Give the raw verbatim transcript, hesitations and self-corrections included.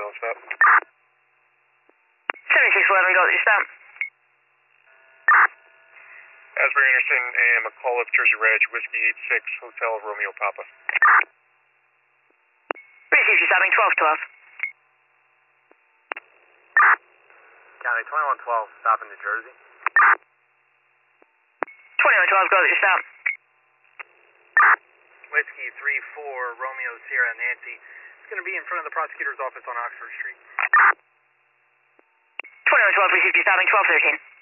on stop. seventy-six eleven, go with your stop. Asbury Anderson and McAuliffe, Jersey Reg, Whiskey eight six, Hotel Romeo Papa. Received, you're stopping twelve twelve. County twenty-one twelve, stopping New Jersey. twenty-one twelve, go with your stop. Whiskey three four, Romeo Sierra Nancy. It's going to be in front of the prosecutor's office on Oxford Street. twenty-one twelve, received, you're stopping twelve thirteen.